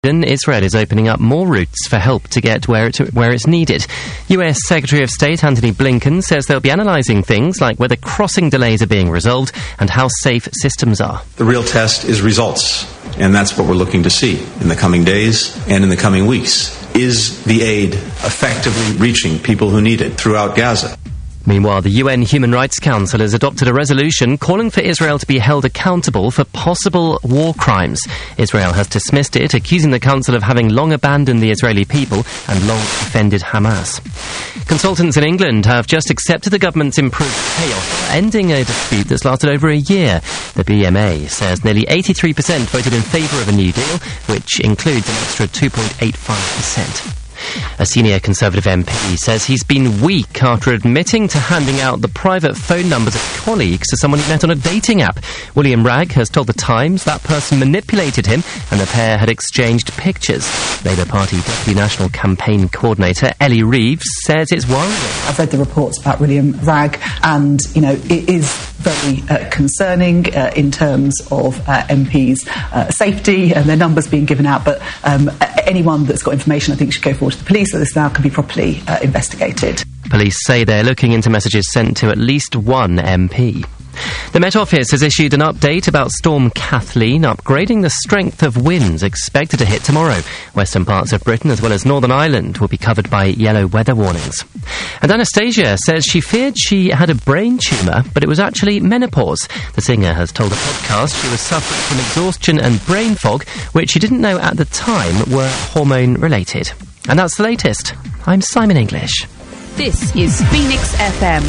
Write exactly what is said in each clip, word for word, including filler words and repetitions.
Israel is opening up more routes for help to get where, it, where it's needed. U S Secretary of State Antony Blinken says they'll be analysing things like whether crossing delays are being resolved and how safe systems are. The real test is results, and that's what we're looking to see in the coming days and in the coming weeks. Is the aid effectively reaching people who need it throughout Gaza? Meanwhile, the U N Human Rights Council has adopted a resolution calling for Israel to be held accountable for possible war crimes. Israel has dismissed it, accusing the council of having long abandoned the Israeli people and long defended Hamas. Consultants in England have just accepted the government's improved pay offer, ending a dispute that's lasted over a year. The B M A says nearly eighty-three percent voted in favour of a new deal, which includes an extra two point eight five percent. A senior Conservative M P says he's been weak after admitting to handing out the private phone numbers of colleagues to someone he met on a dating app. William Ragg has told The Times that person manipulated him and the pair had exchanged pictures. Labour Party Deputy National Campaign Coordinator Ellie Reeves says it's worrying. I've read the reports about William Ragg and, you know, it is very uh, concerning uh, in terms of uh, M Ps' uh, safety and their numbers being given out, but um, anyone that's got information I think should go forward to the police so this now can be properly uh, investigated. Police say they're looking into messages sent to at least one M P. The Met Office has issued an update about Storm Kathleen, upgrading the strength of winds expected to hit tomorrow. Western parts of Britain, as well as Northern Ireland, will be covered by yellow weather warnings. And Anastasia says she feared she had a brain tumour, but it was actually menopause. The singer has told a podcast she was suffering from exhaustion and brain fog, which she didn't know at the time were hormone-related. And that's the latest. I'm Simon English. This is Phoenix F M.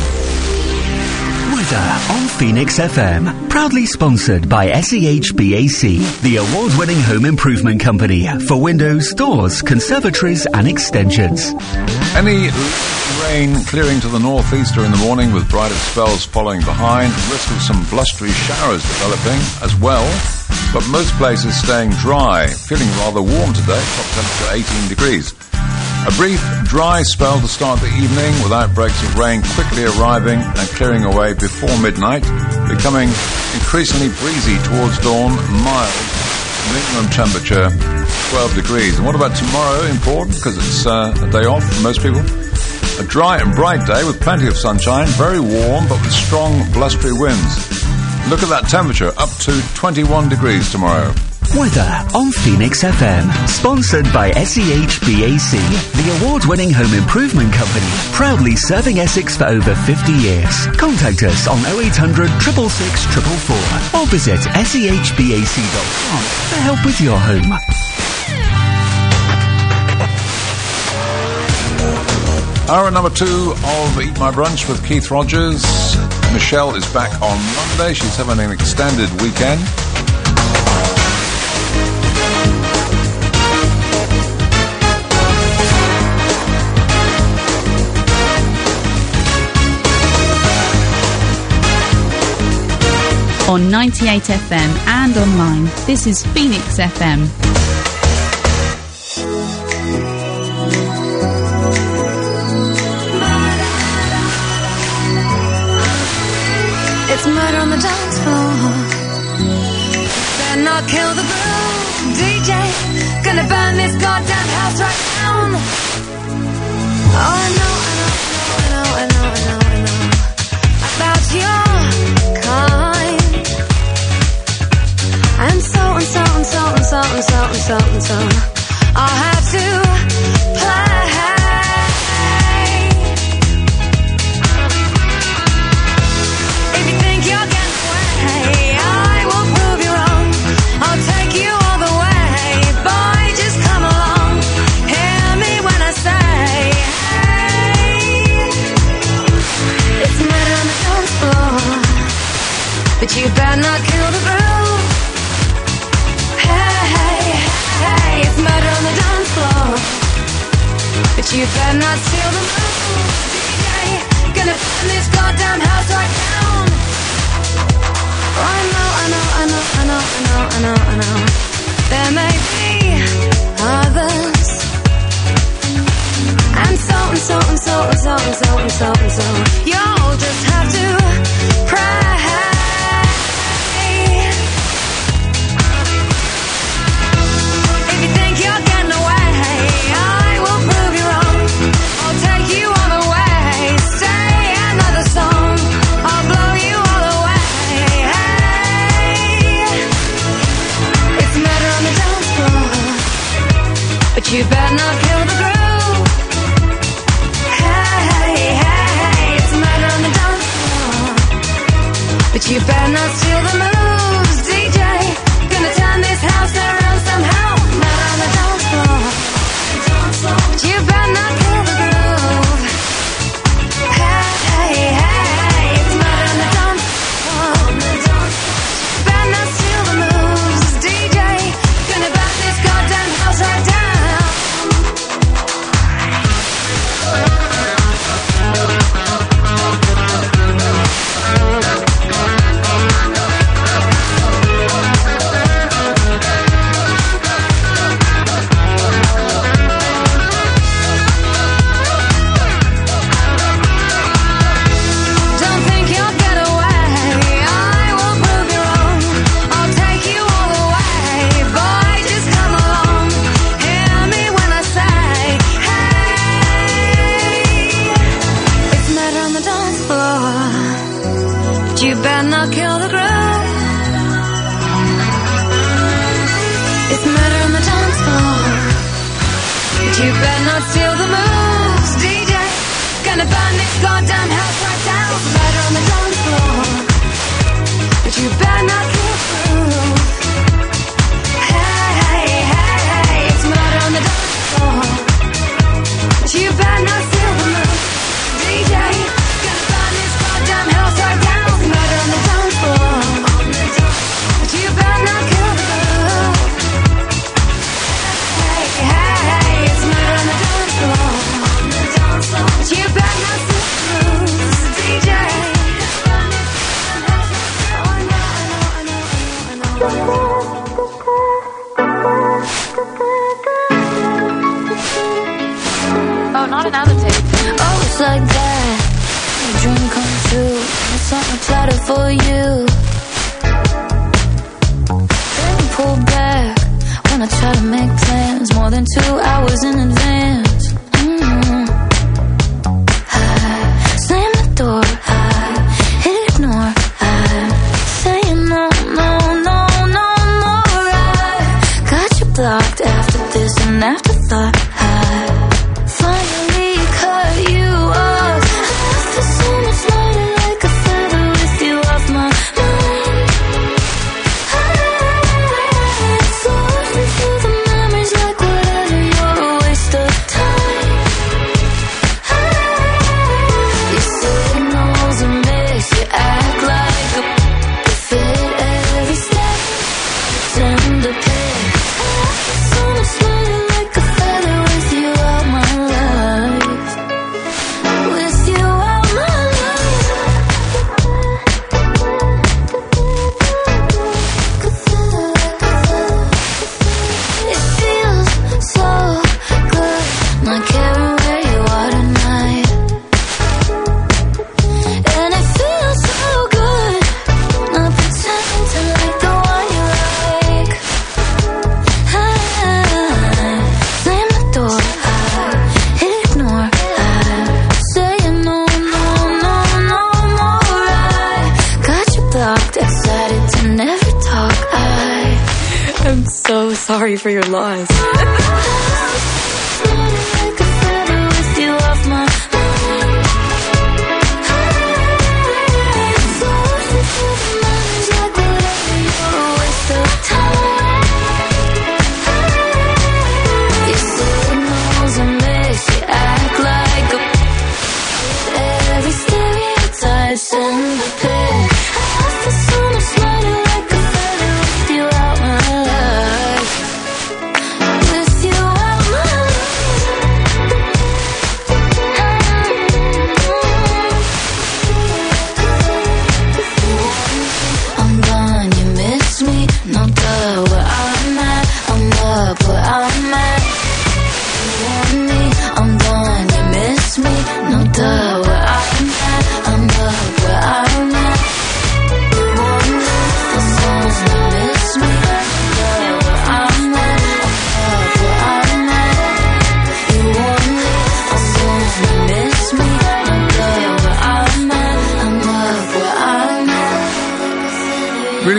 Weather on Phoenix F M. Proudly sponsored by S E H B A C, the award-winning home improvement company for windows, doors, conservatories and extensions. Any rain clearing to the northeaster in the morning with brighter spells following behind. Risk of some blustery showers developing as well. But most places staying dry. Feeling rather warm today, top temperature eighteen degrees. A brief dry spell to start the evening with outbreaks of rain quickly arriving and clearing away before midnight, becoming increasingly breezy towards dawn, mild, minimum temperature twelve degrees. And what about tomorrow? Important because it's uh, a day off for most people. A dry and bright day with plenty of sunshine, very warm but with strong blustery winds. Look at that temperature, up to twenty-one degrees tomorrow. Weather on Phoenix F M, sponsored by S E H B A C, the award-winning home improvement company, proudly serving Essex for over fifty years. Contact us on oh eight hundred, six six six, four four four or visit S E H B A C dot com for help with your home. Hour number two of Eat My Brunch with Keith Rogers. Michelle is back on Monday. She's having an extended weekend. On ninety-eight F M and online, this is Phoenix F M. It's murder on the dance floor. Better not kill the groove, D J. Gonna burn this goddamn house right down. Oh, I know, I know, I know, I know, I know, I know about your kind. And so and so and so and so and so and so and so I'll have to play. But you better not kill the groove. Hey, hey, hey, it's murder on the dance floor. But you better not steal the move. D J, gonna burn this goddamn house right down. Oh, I know, I know, I know, I know, I know, I know, I know. There may be others. And so and so and so and so and so and so and so. You'll just have to pray. If you think you're you better not kill the groove. Hey, hey, hey, it's murder on the dance floor. But you better not steal the moves, D J. Gonna turn this house around somehow. Murder on the dance floor. But you better not kill the groove. Hey, hey, hey, it's murder on the dance floor. Better not steal the moves, D J. Gonna back this goddamn house right down. You better not kill the groove. It's murder on the dance floor. But you better not steal the moves, D J. Gonna burn this goddamn house right down. It's murder on the dance floor. But you better not kill the groove. Hey, hey, hey, it's murder on the dance floor. But you better not steal the moves, D J. Gonna burn this goddamn house right down. You better not kill the groove. Hey, hey, it's murder on the dance floor. You better not steal the moves, D J. Oh, I know, I know, I know, I know, I know. Oh, not another tape. Oh, it's like that. A dream come true. There's something better for you. Pull back when I try to make plans more than two hours in advance. Mm-hmm. I slam the door, I ignore, I say no, no, no, no more. I got you blocked after this and afterthought. I finally cut you off. I feel so much lighter like a feather with you off my mind. Sorry for your loss. With you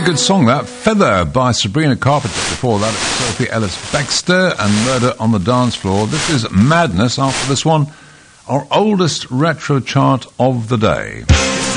good song, that. Feather by Sabrina Carpenter. Before that, it's Sophie Ellis-Bextor and Murder on the Dance Floor. This is Madness. After this one, our oldest retro chart of the day.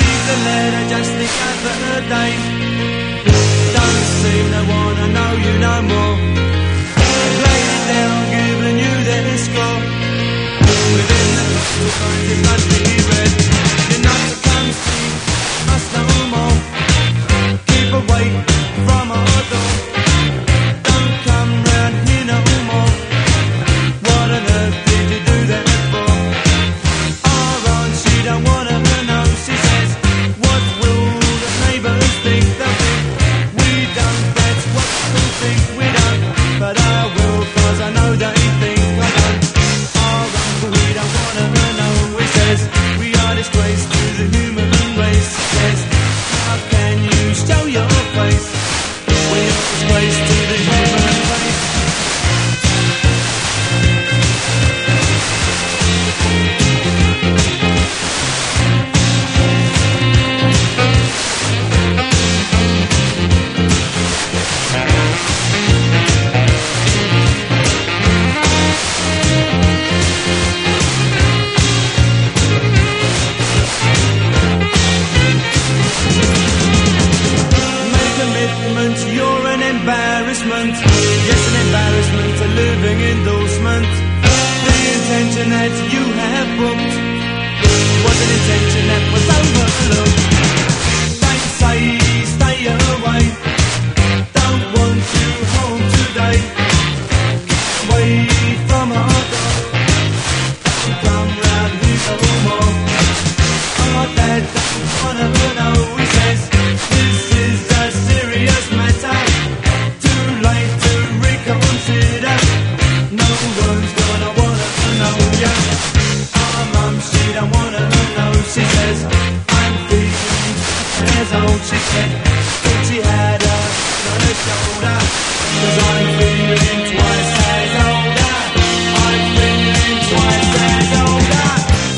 Don't seem to wanna know you no more. Laid it down, giving you their score. Within the clock, it must be read. You're not to come see us no more. Keep away from our door. Don't come round here no more. What on earth did you do that for? Our aunt, she don't wanna know. She says, what will the neighbours think? They'll think we don't. That's what they think we don't. But I will, cause I know they think I don't. Our uncle, we don't wanna know. He says we are disgrace to the human race. He says, how can you show your face? We're disgrace to the human race. You're an embarrassment. Yes, an embarrassment, a living endorsement. The intention that you have booked was an intention that was overlooked. They say stay away. Don't want you home today. Away from our door. Don't come round here no more. Our dad doesn't wanna know. He says this is a serious matter. Too late to reconsider. No one's gonna wanna know ya. Our mum, she don't wanna know. She says I'm feeling as old. She said that she had her on her shoulder. Cause I'm feeling twice as older. I'm feeling twice as older.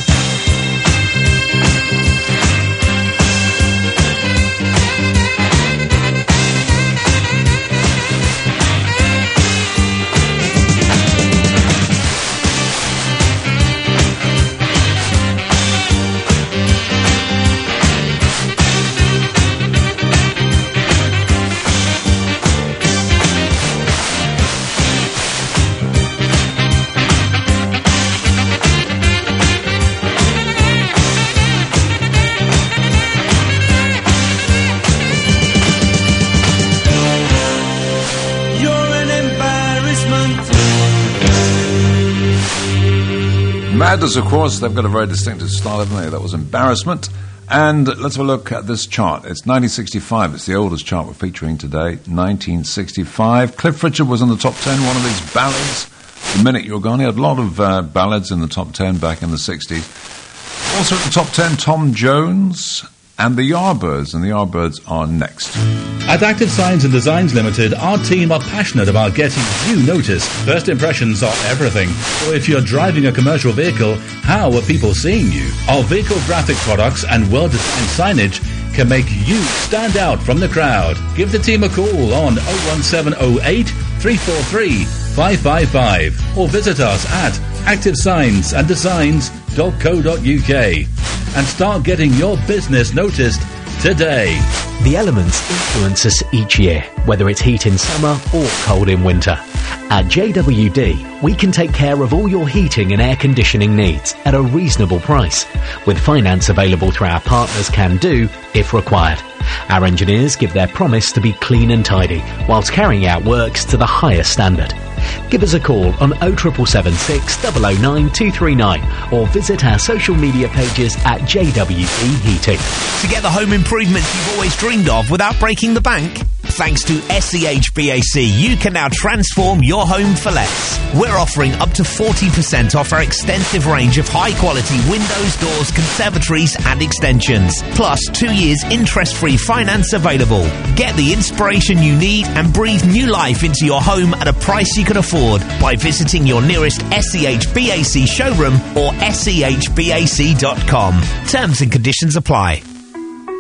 Madness, of course, they've got a very distinctive style, haven't they? That was Embarrassment. And let's have a look at this chart. It's nineteen sixty-five. It's the oldest chart we're featuring today. nineteen sixty-five. Cliff Richard was in the top ten, one of these ballads. The Minute You're Gone. He had a lot of uh, ballads in the top ten back in the sixties. Also at the top ten, Tom Jones and the Yardbirds. And the Yardbirds are next. At Active Signs and Designs Limited, our team are passionate about getting you noticed. First impressions are everything. So if you're driving a commercial vehicle, how are people seeing you? Our vehicle graphic products and well-designed signage can make you stand out from the crowd. Give the team a call on oh one seven oh eight, three four three, five five five or visit us at active signs and designs dot co dot uk and start getting your business noticed today. The elements influence us each year, whether it's heat in summer or cold in winter. At J W D, we can take care of all your heating and air conditioning needs at a reasonable price, with finance available through our partners Can Do if required. Our engineers give their promise to be clean and tidy, whilst carrying out works to the highest standard. Give us a call on oh seven seven six, oh oh nine, two three nine or visit our social media pages at J W D Heating. To get the home improvements you've always dreamed of without breaking the bank? Thanks to S C H B A C, you can now transform your home for less. We're offering up to forty percent off our extensive range of high-quality windows, doors, conservatories and extensions. Plus, two years interest-free finance available. Get the inspiration you need and breathe new life into your home at a price you can afford by visiting your nearest S C H B A C showroom or S C H B A C dot com. Terms and conditions apply.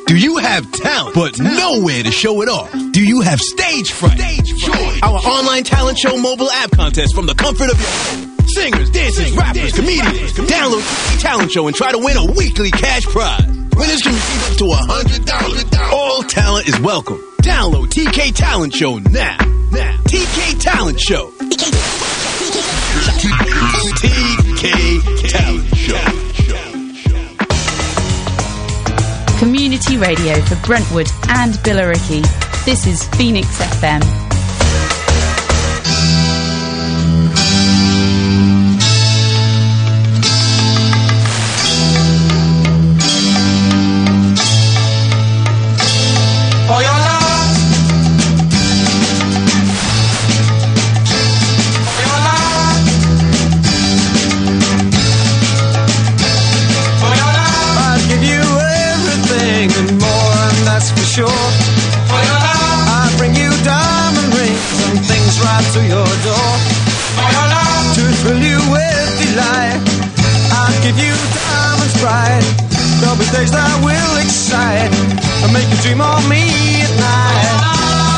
Do you have talent, but nowhere to show it off? Do you have stage fright? Stage fright. Our online talent show mobile app contest from the comfort of your home. Singers, dancers, rappers, comedians. Download T K Talent Show and try to win a weekly cash prize. Winners can receive up to one hundred dollars. All talent is welcome. Download T K Talent Show now. Now. T K Talent Show. T K Talent Show. Community radio for Brentwood and Billericay. This is Phoenix F M. For your love, for your love, for your love, I'd give you everything and more, and that's for sure. For your love, I'd bring you diamond rings and things right to your door. For your love, to thrill you with delight, I'd give you diamonds bright. There'll be days that will excite and make you dream of me at night.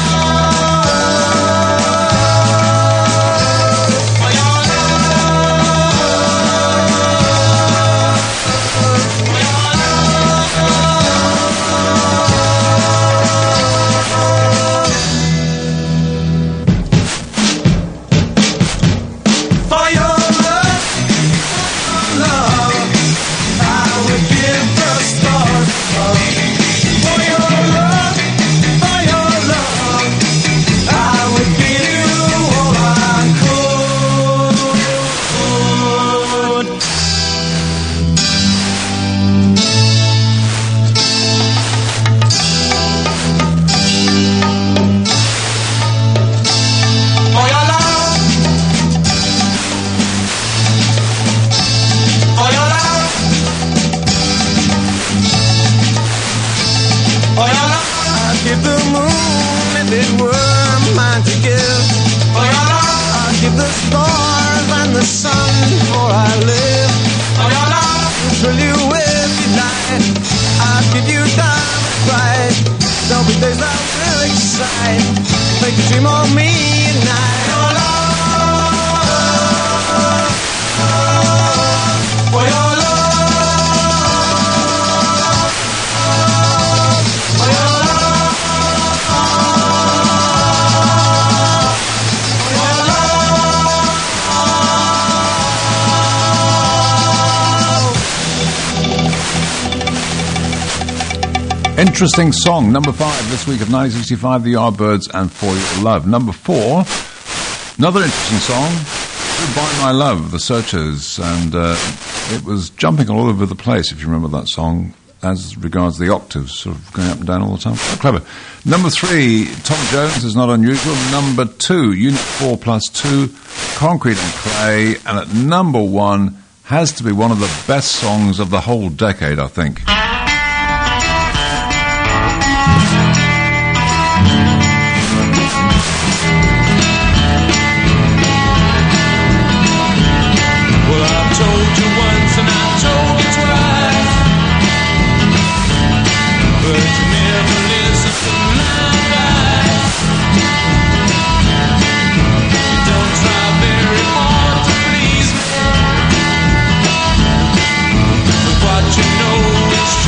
Interesting song. Number five this week of nineteen sixty-five, The Yardbirds and For Your Love. Number four, another interesting song, Goodbye My Love, The Searchers. And uh, it was jumping all over the place, if you remember that song, as regards the octaves, sort of going up and down all the time. Quite clever. Number three, Tom Jones is Not Unusual. Number two, Unit four plus two, Concrete and Clay. And at number one, has to be one of the best songs of the whole decade, I think. What you know is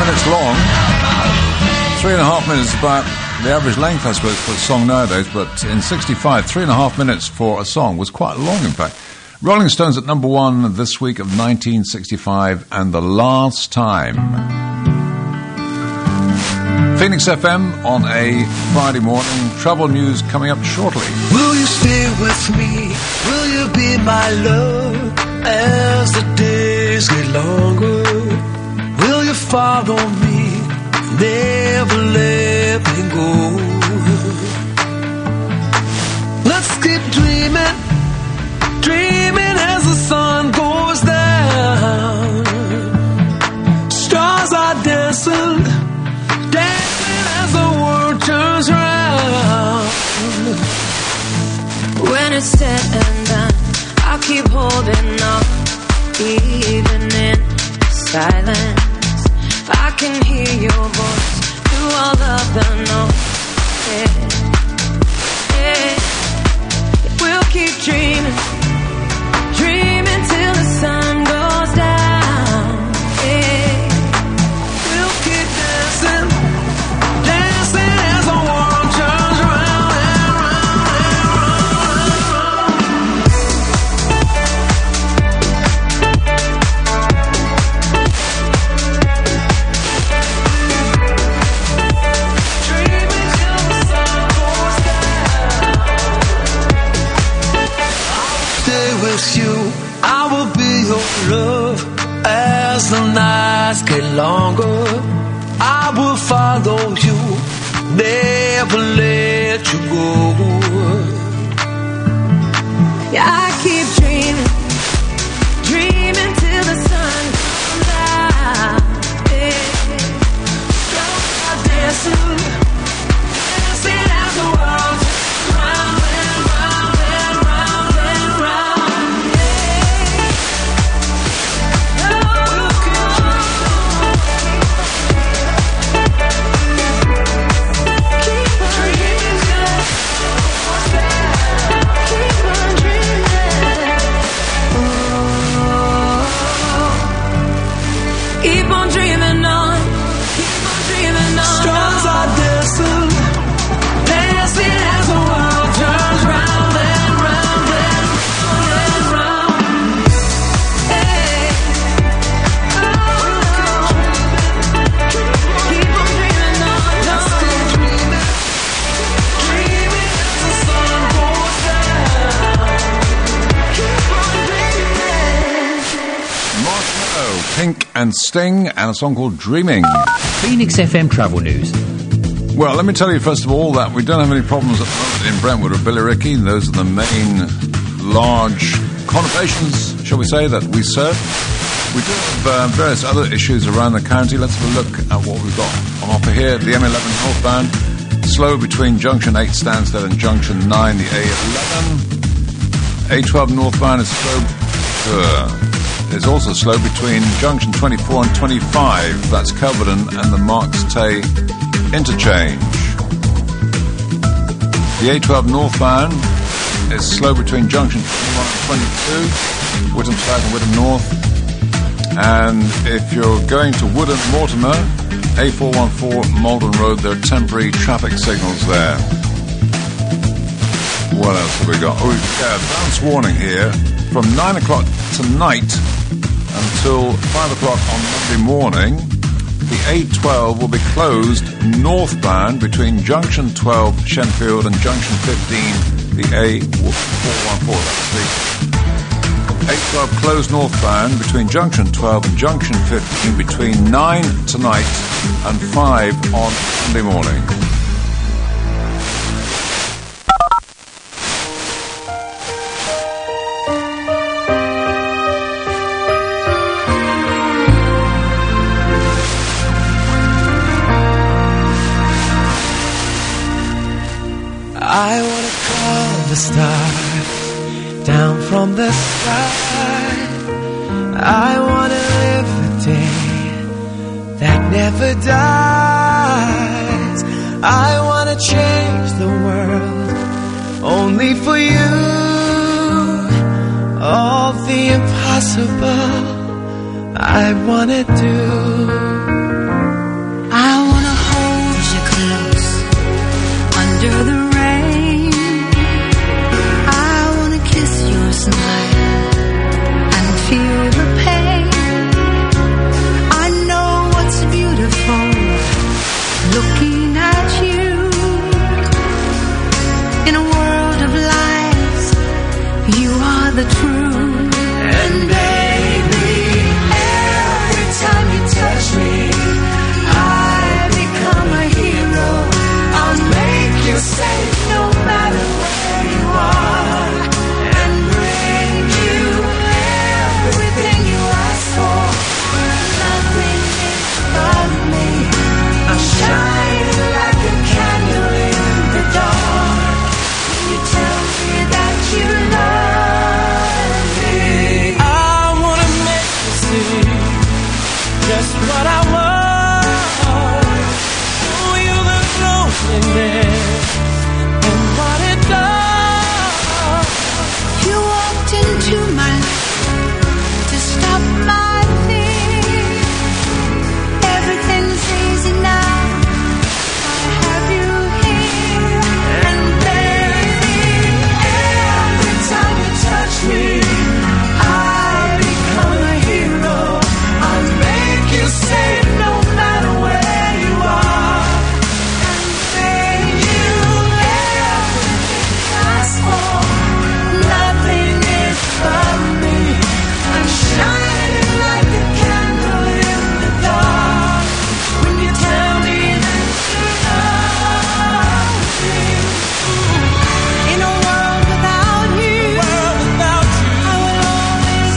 minutes long. Three and a half minutes is about the average length, I suppose, for a song nowadays, but in sixty-five, three and a half minutes for a song was quite long, in fact. Rolling Stones at number one this week of nineteen sixty-five, and The Last Time. Phoenix F M on a Friday morning. Travel news coming up shortly. Will you stay with me? Will you be my love as the days get longer? Will you follow me? Never let me go. Let's keep dreaming, dreaming as the sun goes down. Stars are dancing, dancing as the world turns round. When it's said and done, I'll keep holding on, even in silence. I can hear your voice through all of the noise. Yeah, yeah. We'll keep dreaming, dreaming till the sun goes down. Yeah, we'll keep dancing, dancing as the world turns round and round with you, I will be your love as the nights get longer. I will follow you, never let you go. yeah, I keep dreaming, dreaming till the sun comes out. Yeah, stars are dancing, dancing as the world turns round and round and round and round. Keep on dreaming on, keep on dreaming on. Stars are dancing, dancing as the world turns round and round and round and round. Hey, oh, keep on dreaming on, just keep dreaming, dreaming as the sun goes down. Keep on dreaming. Marshmallow, Pink and Sting, and a song called Dreaming. Phoenix F M Travel News. Well, let me tell you first of all that we don't have any problems at the moment in Brentwood or Billericay. Those are the main large conurbations, shall we say, that we serve. We do have uh, various other issues around the county. Let's have a look at what we've got on offer here. The M eleven northbound, slow between Junction eight Stansted and Junction nine, the A eleven. A twelve northbound is slow. Uh, It's also slow between Junction twenty-four and twenty-five. That's Kelvedon and the Marks Tay interchange. The A twelve northbound is slow between Junction twenty-one and twenty-two, Whittam South and Whittam North. And if you're going to Woodham Mortimer, A four one four Malden Road, there are temporary traffic signals there. What else have we got? Oh, we've got a advance warning here from nine o'clock tonight until five o'clock on Monday morning. The A twelve will be closed northbound between Junction twelve Shenfield and Junction fifteen, the A four one four. That's the A twelve closed northbound between Junction twelve and Junction fifteen between nine tonight and five on Monday morning. I wanna call the stars down from the sky. I wanna live a day that never dies. I wanna change the world only for you. All the impossible I wanna do. are the truth. And baby, every time you touch me, I become a hero. I'll make you safe no matter where you are, and bring you everything you ask for. Nothing is above me. I'll shine like a candle in the dark. When you tell me that you love me, I wanna make you see just what I want. Show you the loneliness and what it does. you walked into my life to stop my fear. Everything's easy now. I have you here. And baby, every time you touch me, I become a hero. I'll make you safe no matter where you are, and bring you everything you ask for. Nothing is above me. I'm shining like a candle in the dark. When you tell me that you love me, in a world without you, I will always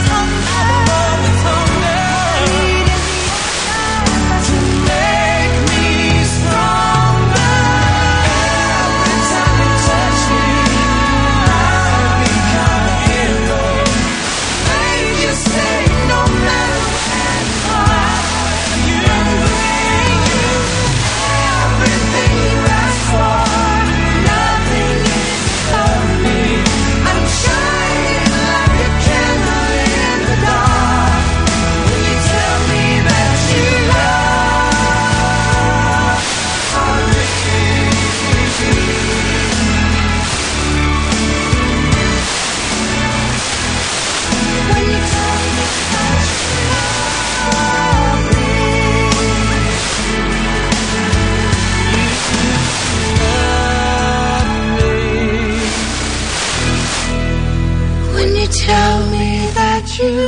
hunger, needing your to make me stronger. Every time you touch me, I become a hero. Make you safe no matter where you are. You bring you everything you ask for. Nothing is above me. I'm shining like a candle in the dark. When you tell me that you love me. When you tell me that you love me. When you tell me that you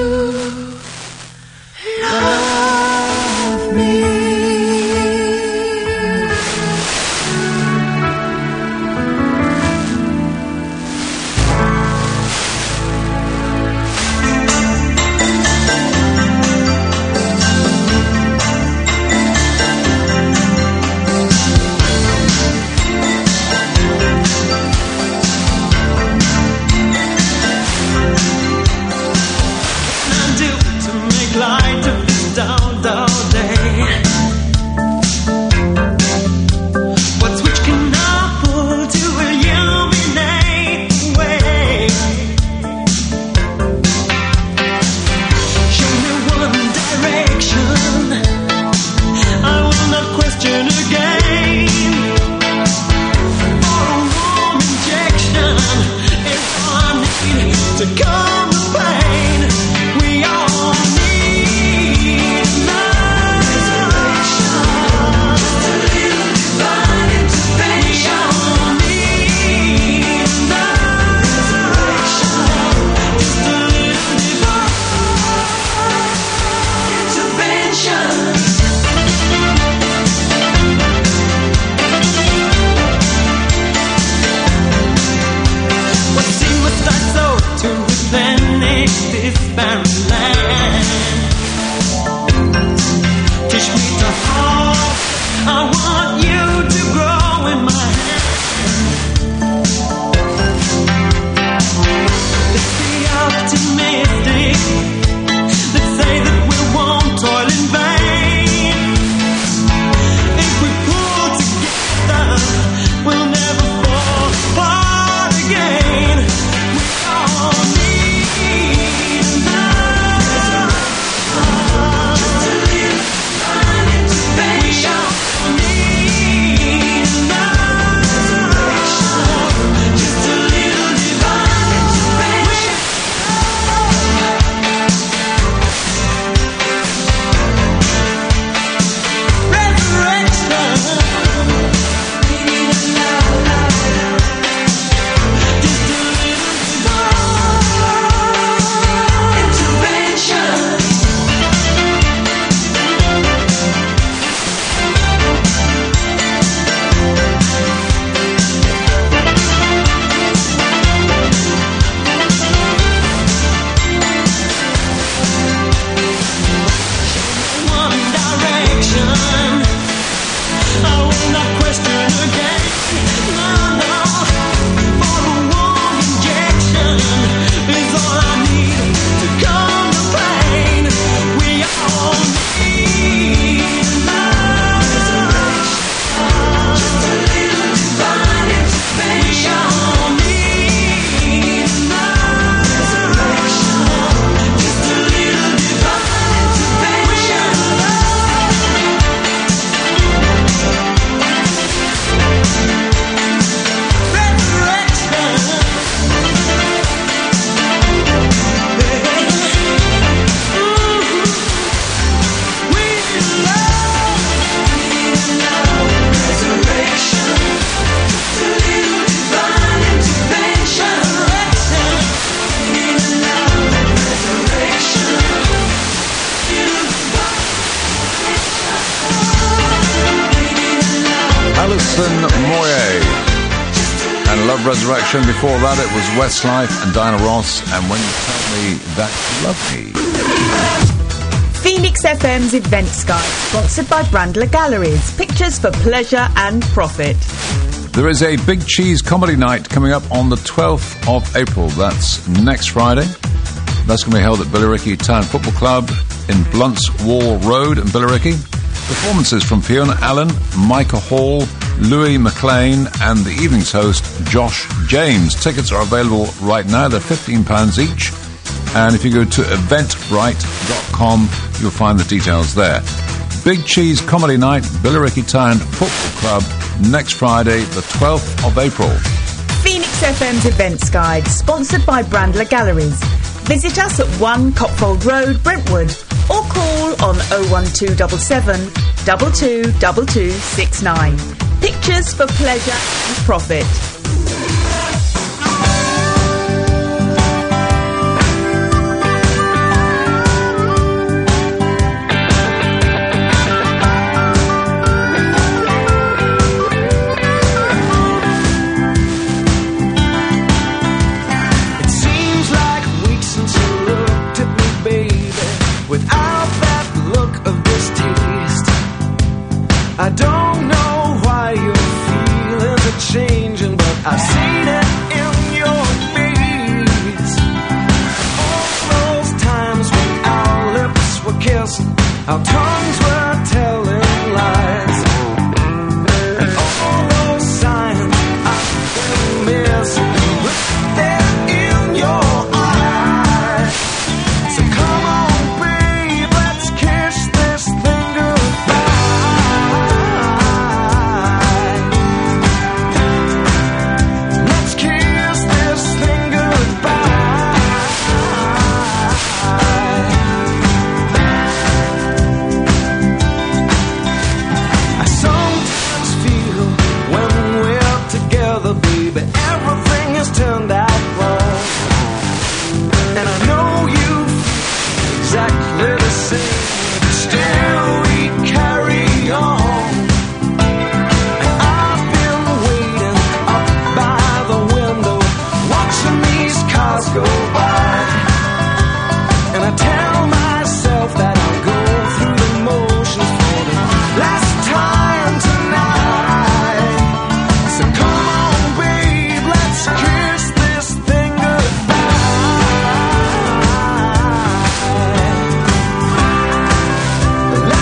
love me. I do to make light of this down, down day. What switch can I pull to illuminate the way? Show me one direction, I will not question again. For a warm injection is all I need to calm the pain. We all need love. Just a little divine intervention. We all need love. Just a little divine intervention. What sin must I sow to replenish this barren land? Teach me to hope. I want you to grow in my hand. Let's be optimistic. Let's say that we won't toil in vain. If we pull together, we'll never fall apart again. We all need love. Love Resurrection. Before that, it was Westlife and Diana Ross, and When You Tell Me That You Love Me. Phoenix F M's Events Guide, sponsored by Brandler Galleries. Pictures for pleasure and profit. There is a Big Cheese comedy night coming up on the twelfth of April. That's next Friday. That's going to be held at Billericay Town Football Club in Blunts Wall Road in Billericay. Performances from Fiona Allen, Micah Hall, Louis McLean, and the evening's host, Josh James. Tickets are available right now. They're fifteen pounds each. And if you go to eventbrite dot com, you'll find the details there. Big Cheese Comedy Night, Billericay Town Football Club, next Friday, the twelfth of April. Phoenix F M's Events Guide, sponsored by Brandler Galleries. Visit us at one Copfold Road, Brentwood, or call on oh one two seven seven, two two two two six nine. Pictures for pleasure and profit. I don't know why your feelings are changing, but I've seen it in your face. All those times when our lips were kissed, our tongues were telling lies, and all those signs I've been missing, they're in your eyes. So come on, babe, let's kiss this thing goodbye. Turned out wrong, and I know you feel exactly the same. Still we carry on, and I've been waiting up by the window, watching these cars go by, and I tell myself that I'll go through the motions for the last time tonight. So come on, babe, let's kiss this thing goodbye.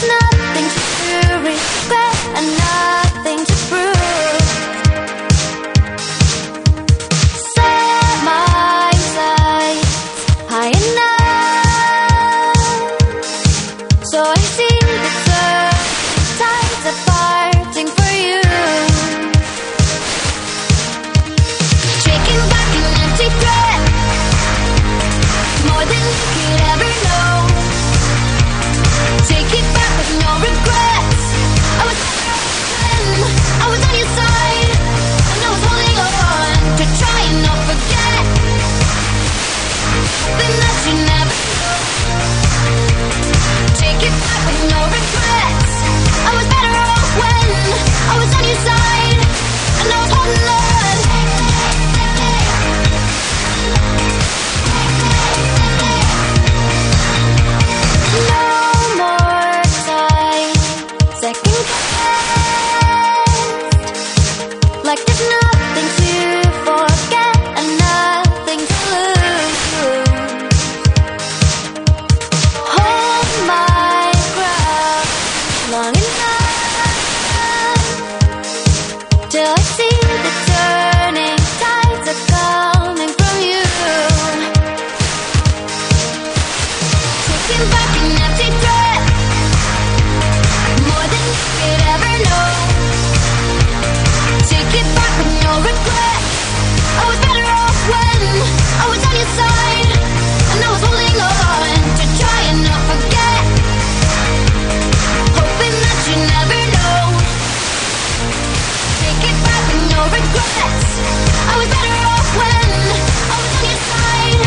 nothing to regret and nothing to prove. Set my sights high enough, so I see the turning tides are parting for you. Taking back an empty threat, more than you could ever know. Take it back with no regrets. I was I was on your side, and I was holding on to try and not forget. Then that you never know. Take it back with no regrets. I was better off when I was on your side, and I was holding on. No more time, second guess. Like there's nothing to forget and nothing to lose. Hold my ground long enough till I see the turning tides are coming from you. Taking back an empty threat, more than you could ever know. Take it back with no regret. I was better off when I was on your side, and I was holding on to try and not forget. Hoping that you never know. Take it back with no regrets. I was better off when I was on your side.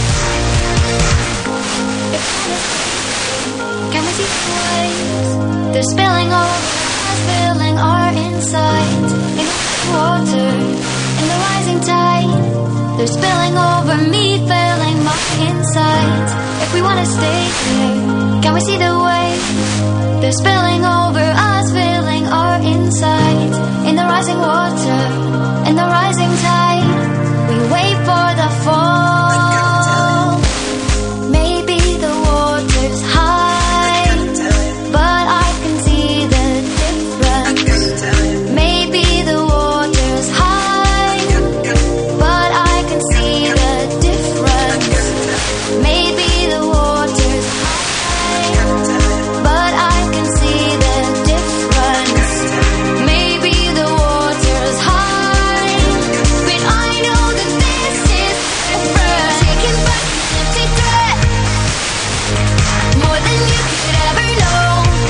Can we see the waves? They're spilling over, spilling our inside. In the water, in the rising tide. They're spilling over me, filling my inside. If we wanna stay here, can we see the waves? They're spilling over us, filling our inside. In the rising water, in the rising tide. We wait for the fall. Maybe the water's high, but I can see the difference. Maybe the water's high, but I can see the difference. Maybe the water's high, but I can see the difference. Maybe the water's high, but I know that this is different. Taking back an empty threat, more than you could ever know.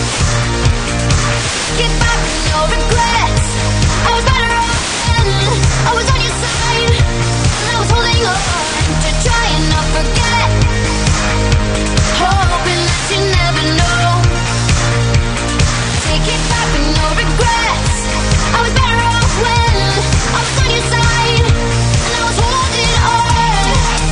Get back with no regrets. I was better off when I was on your side, and I was holding on to try and not forget. Hoping that you never know. Take it back with no regrets. I was better off when I was on your side, and I was holding on.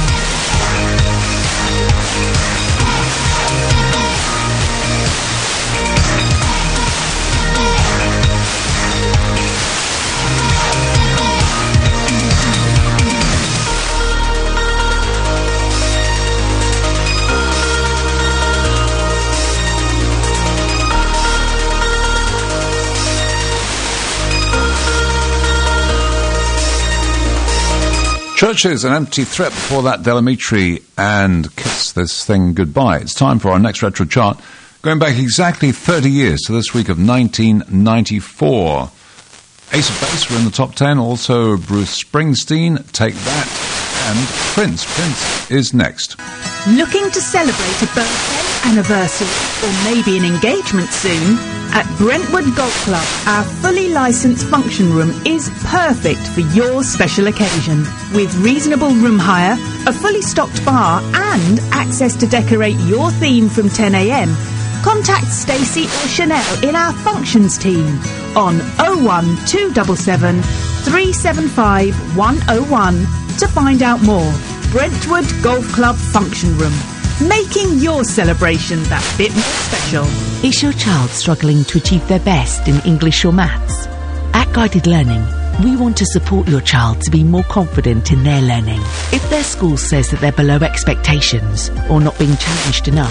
Churches, an empty threat before that, Delamitri and Kiss This Thing Goodbye. It's time for our next retro chart, going back exactly thirty years to this week of nineteen ninety-four. Ace of Base were in the top ten, also Bruce Springsteen, Take That, and Prince. Prince is next. Looking to celebrate a birthday, anniversary, or maybe an engagement soon? At Brentwood Golf Club, our fully licensed function room is perfect for your special occasion. With reasonable room hire, a fully stocked bar, and access to decorate your theme from ten a m, contact Stacey or Chanel in our functions team on oh one two seven seven, three seven five, one oh one to find out more. Brentwood Golf Club Function Room, making your celebration that bit more special. Is your child struggling to achieve their best in English or maths? At Guided Learning, we want to support your child to be more confident in their learning. If their school says that they're below expectations or not being challenged enough,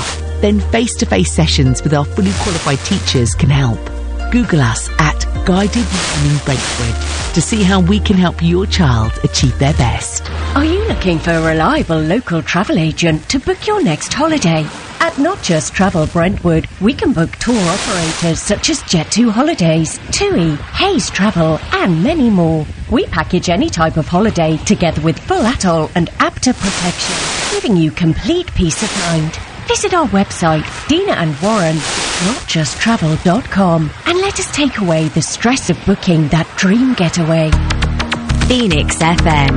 then face-to-face sessions with our fully qualified teachers can help. Google us at Guided Learning Brentwood to see how we can help your child achieve their best. Are you looking for a reliable local travel agent to book your next holiday? At Not Just Travel Brentwood, we can book tour operators such as Jet two Holidays, TUI, Hayes Travel, and many more. We package any type of holiday together with full atoll and APTA protection, giving you complete peace of mind. Visit our website, Dina and Warren, not just travel dot com, and let us take away the stress of booking that dream getaway. Phoenix F M.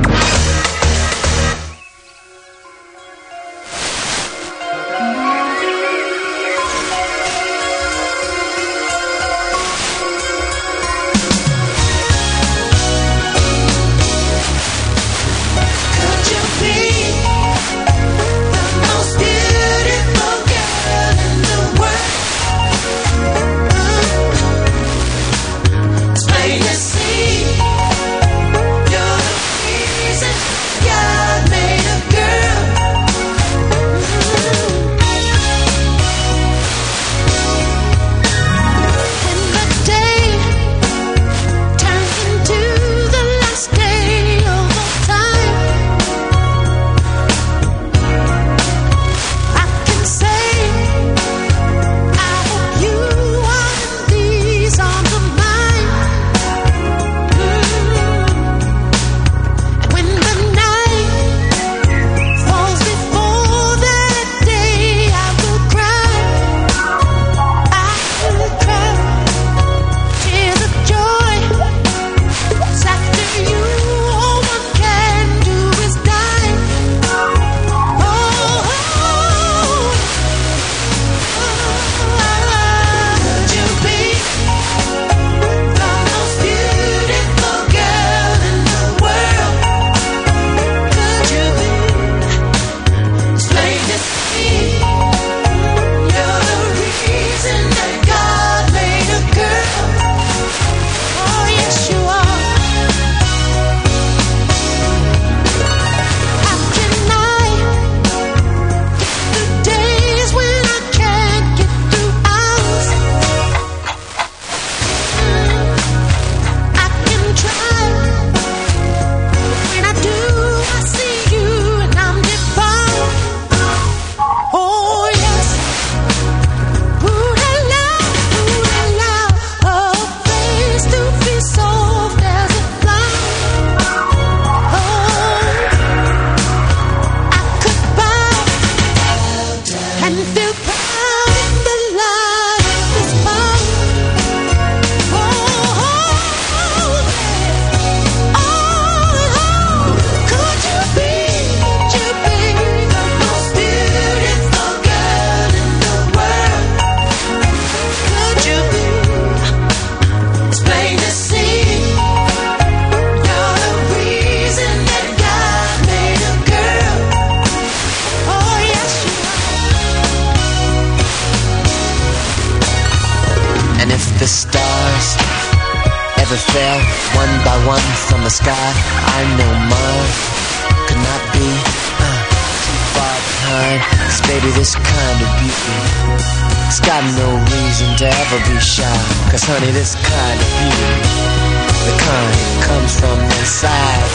Honey, this kind of beauty, the kind that comes from inside.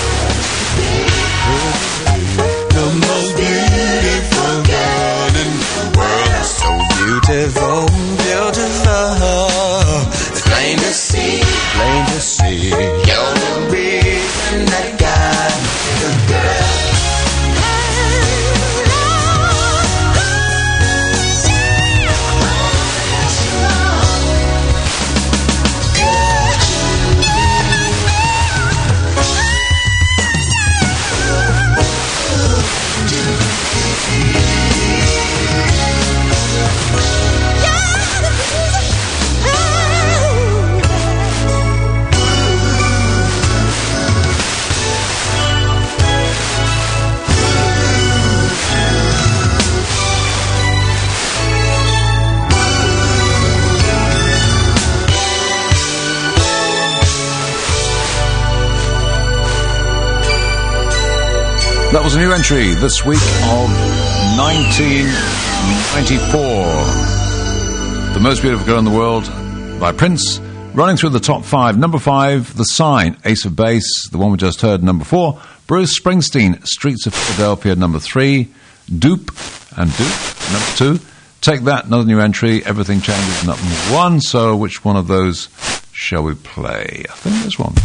The most beautiful girl in the world, so beautiful, beautiful. It's plain to see, plain to see. You're the reason that God made a girl. That was a new entry this week of nineteen ninety-four. The Most Beautiful Girl in the World by Prince, running through the top five. Number five, The Sign, Ace of Base, the one we just heard. Number four, Bruce Springsteen, Streets of Philadelphia. Number three, Dupe and Dupe. Number two, Take That, another new entry, Everything Changes. Number one, so which one of those shall we play? I think this one.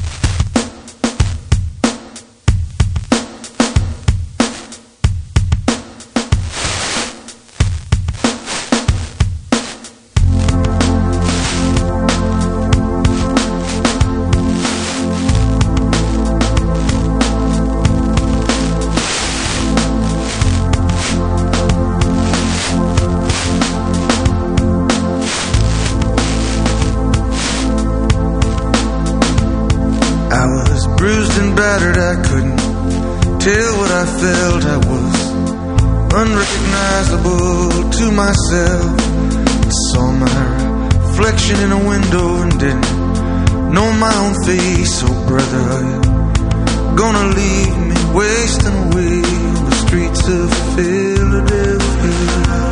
Unrecognizable to myself. I saw my reflection in a window and didn't know my own face. Oh brother, are you gonna leave me wasting away on the streets of Philadelphia?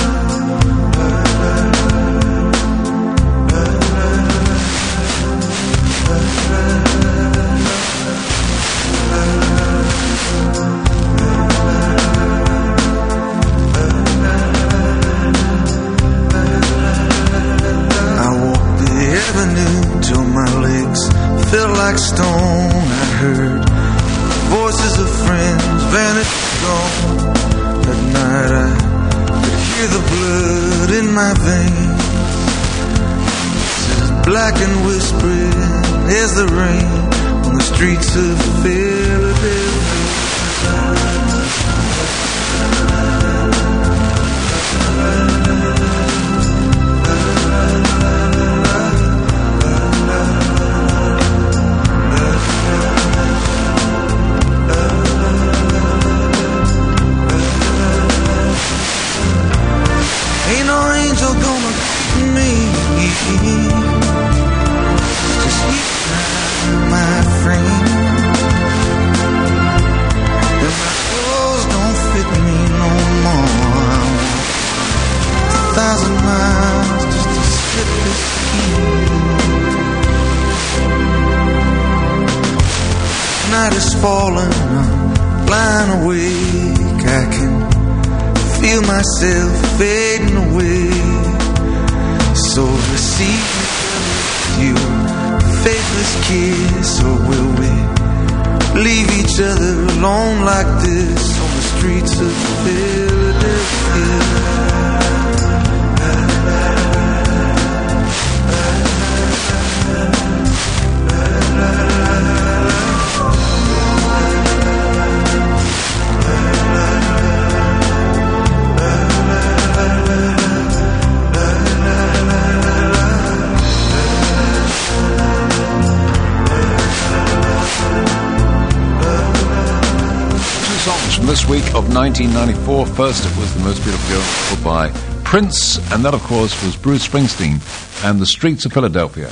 Felt like stone. I heard voices of friends vanish gone. At night I could hear the blood in my veins, as black and whispering as the rain on the streets of Philadelphia. Ain't no angel gonna keep me, just you, my friend. And my clothes don't fit me no more. A thousand miles just to slip this key. Night is falling, I'm lying awake. I can feel myself fading away. So receive me with your faithless kiss, or will we leave each other alone like this on the streets of Philadelphia? Songs from this week of nineteen ninety-four. First, it was The Most Beautiful Girl by Prince, and that, of course, was Bruce Springsteen and The Streets of Philadelphia.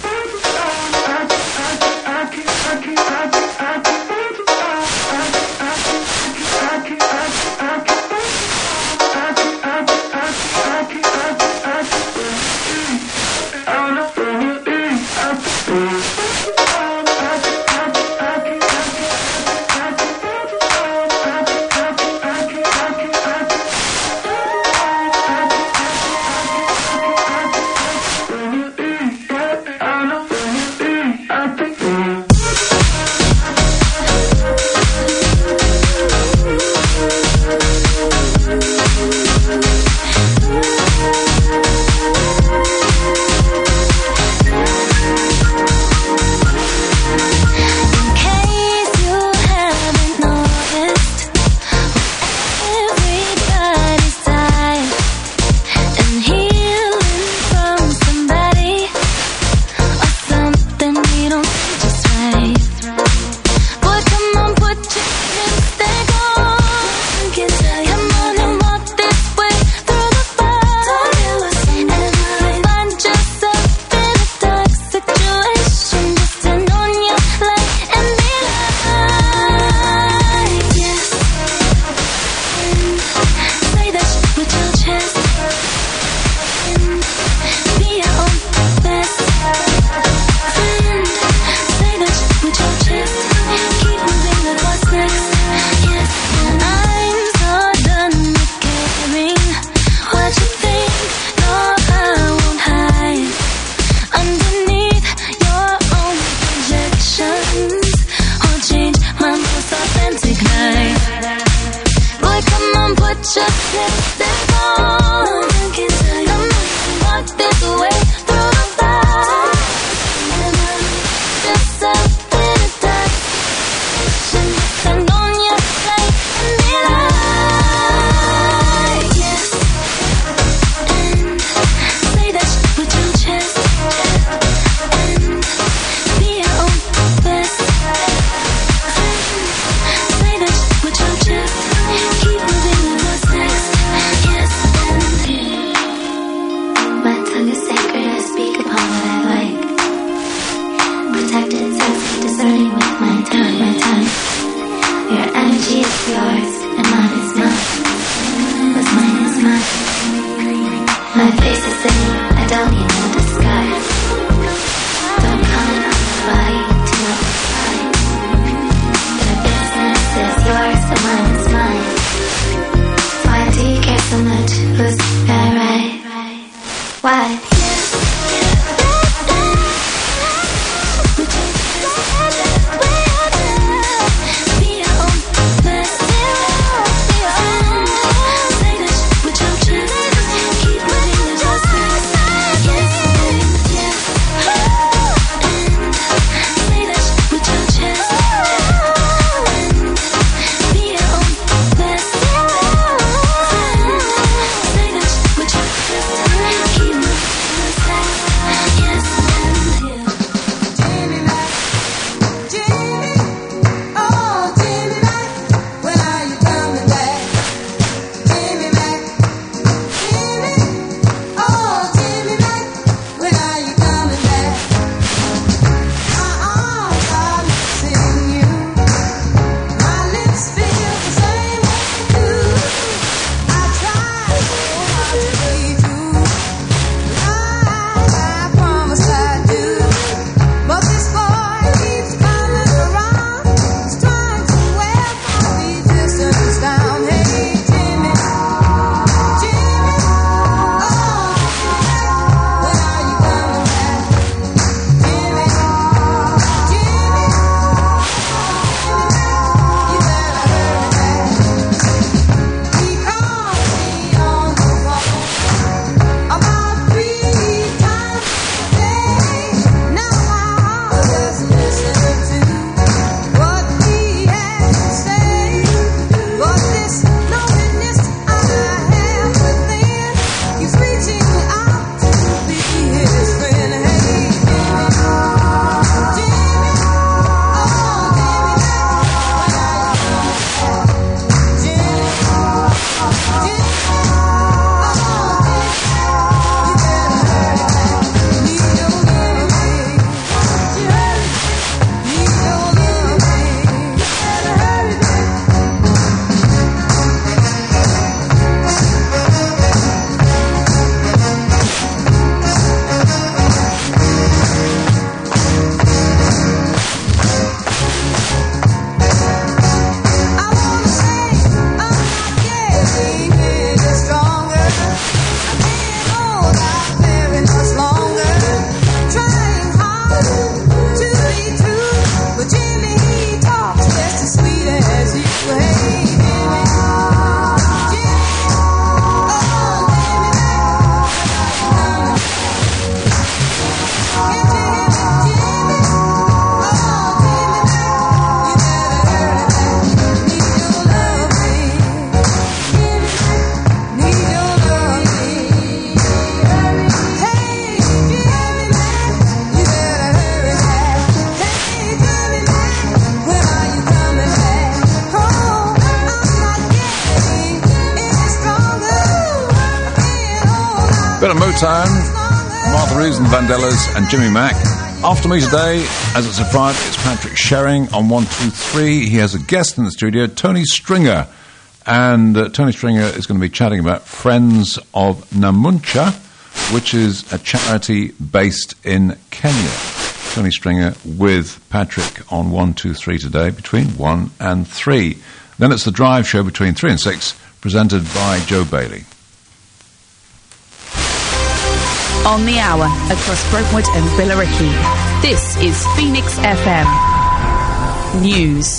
I Bit of Motown, Martha Reeves and Vandellas and Jimmy Mack. After me today, as it's a Friday, it's Patrick Sherring on one two three. He has a guest in the studio, Tony Stringer. And uh, Tony Stringer is going to be chatting about Friends of Namuncha, which is a charity based in Kenya. Tony Stringer with Patrick on one two three today, between one and three. Then it's the Drive Show between three and six, presented by Joe Bailey. On the hour, across Brentwood and Billericay, this is Phoenix F M News.